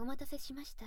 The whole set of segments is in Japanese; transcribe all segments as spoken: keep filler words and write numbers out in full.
待たせしました。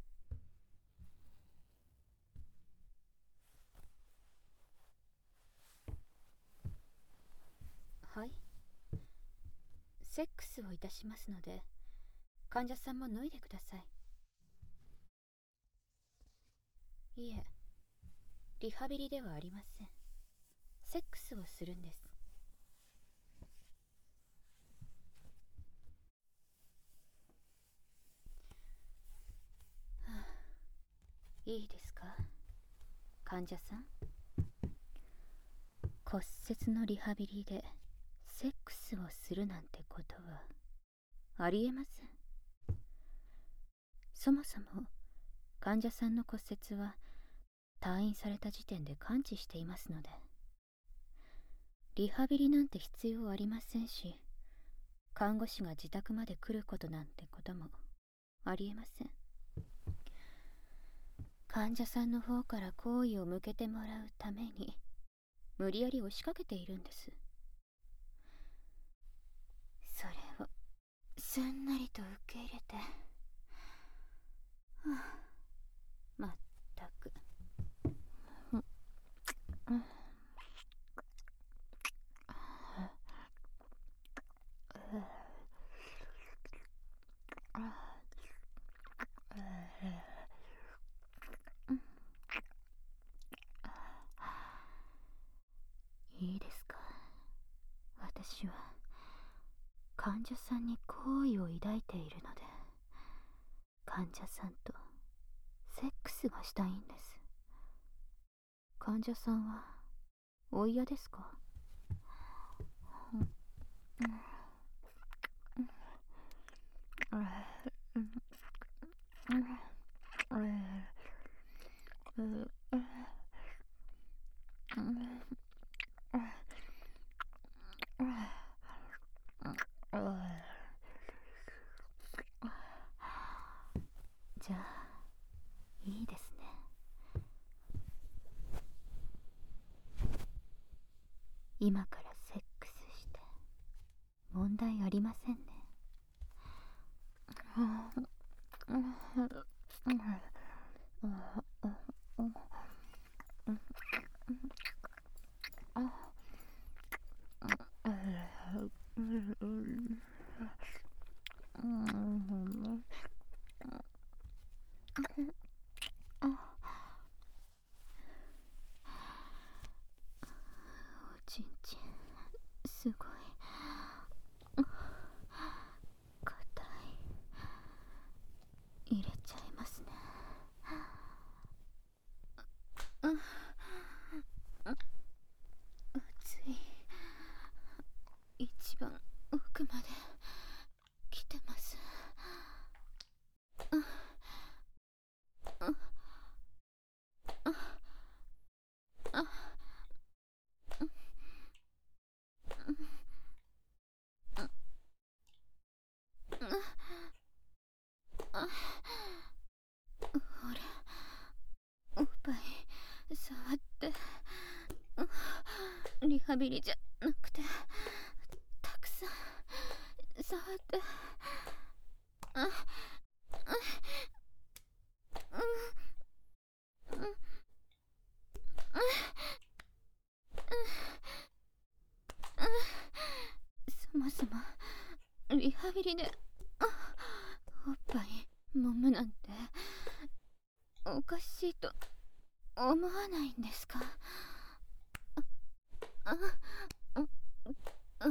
はい。セックスをいたしますので、患者さんも脱いでください。いえ、リハビリではありません。セックスをするんです。はあ、いいですか、患者さん。骨折のリハビリでセックスをするなんてことはありえません。そもそも患者さんの骨折は退院された時点で完治していますので、リハビリなんて必要ありませんし、看護師が自宅まで来ることなんてこともありえません。患者さんの方から好意を向けてもらうために無理やり押しかけているんです。それをすんなりと受け入れて、はあ、まったく。いいですか、私は患者さんに好意を抱いているので、患者さんとセックスがしたいんです。患者さんはお嫌ですか？じゃあいいですね。今からセックスして問題ありませんね。おちんちんすごい硬い。入れちゃいますね。熱い。一番奥まで来てます。ほら、おっぱい触って。リハビリじゃなくてたくさん触って。あそもそもリハビリでおっぱい揉むなんておかしいと思わないんですか？あああ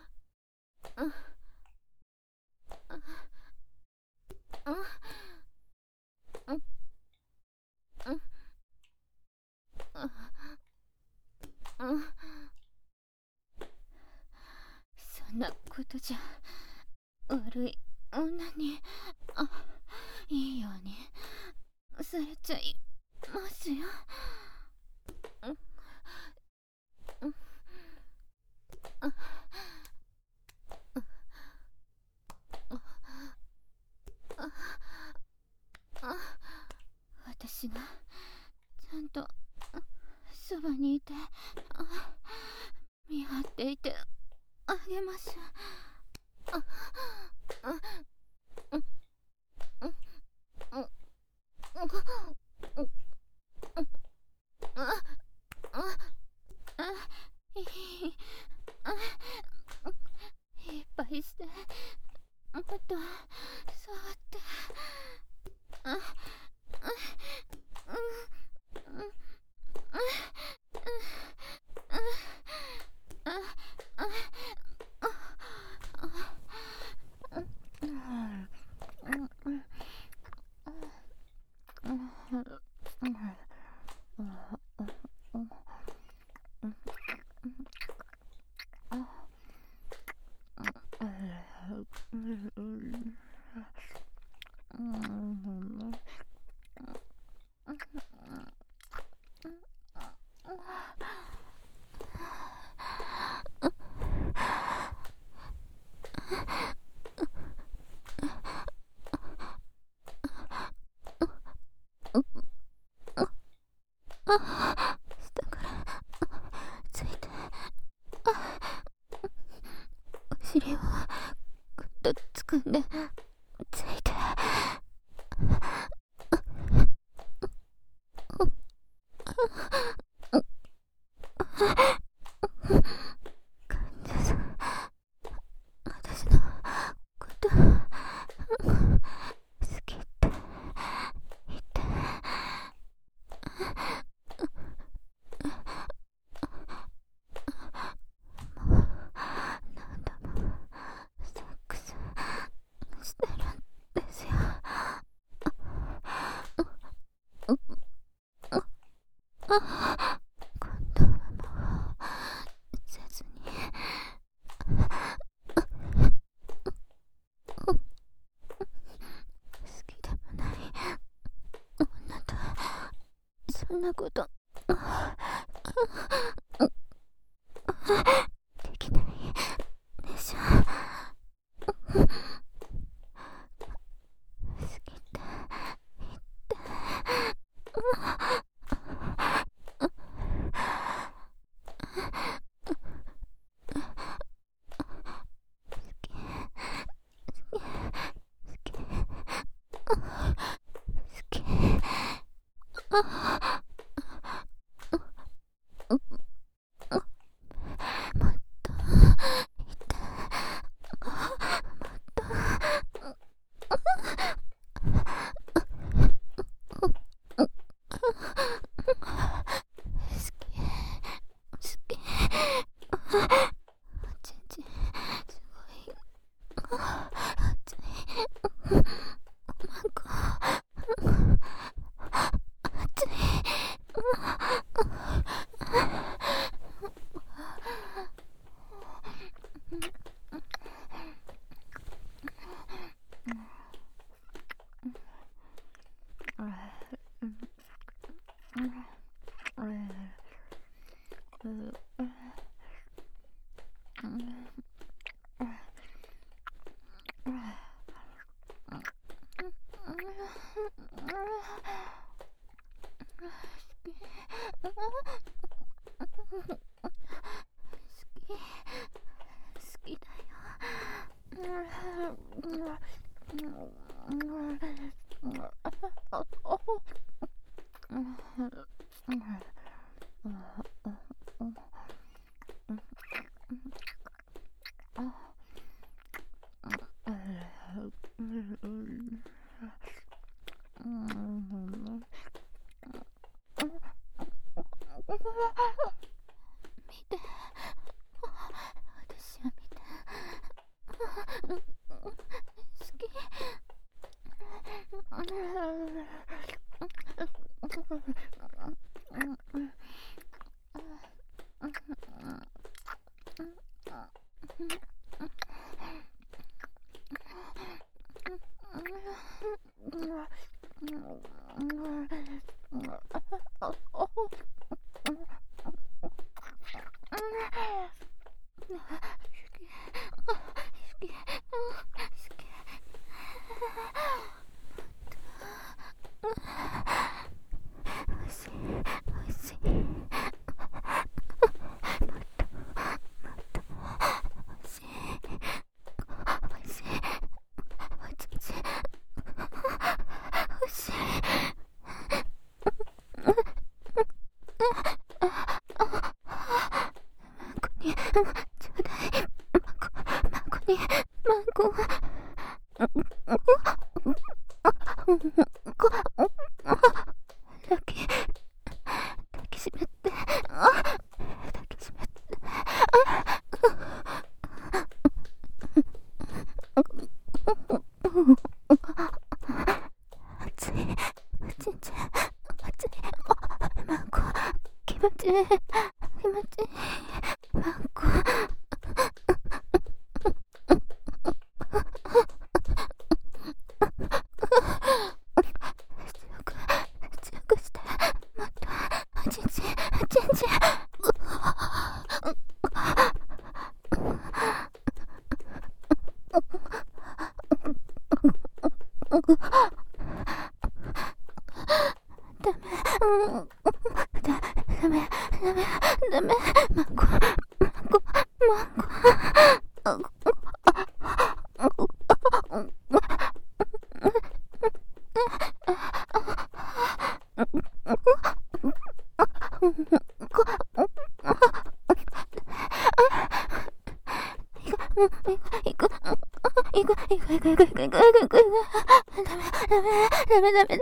あそんなことじゃ悪い女にあいいようにされちゃいますよ。私がちゃんとそばにいて見張っていてあげます。 あ、いい。あ、いっぱいして。もっと、触って。あ、あ、うん、うん、うん、あ、あ、あ、下からついて、お尻をぐっとつくんでついて、患者さん、私のこと好きって言って。もう何度もセックスしてるんですよ。今度はもうせずに、好きでもない女とそんなことできないでしょ。好きって言って。 ちょうだい。孫に孫抱き抱きしめて抱きしめて熱いおちんちゃん熱い孫気持ちいい気持ちいい孫強く強くしてもっとおちんちんおちんちんダメうんだダメダメダメマンコマンコマンコいくいくいくいくいくいくいくいくいくいくいくダメダメダメダメダメダメダメダメダメダメ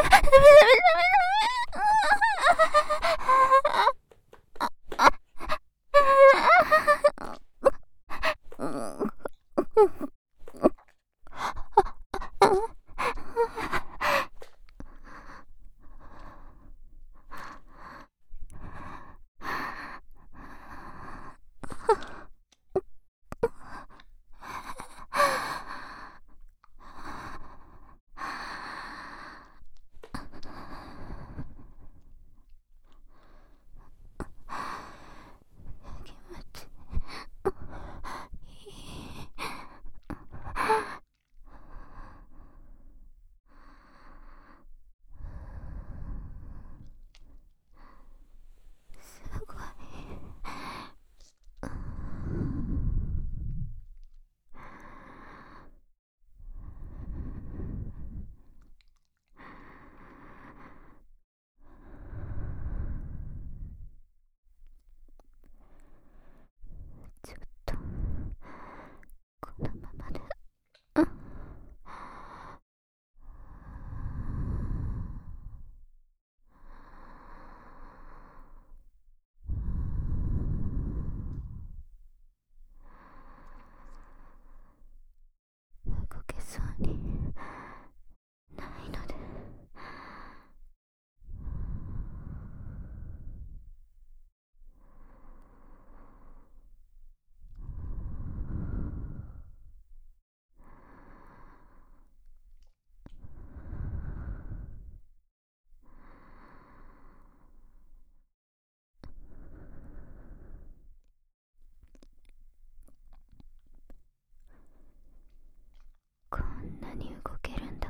ちょっとこのままで動けそうにないのでこんなに動けるんだ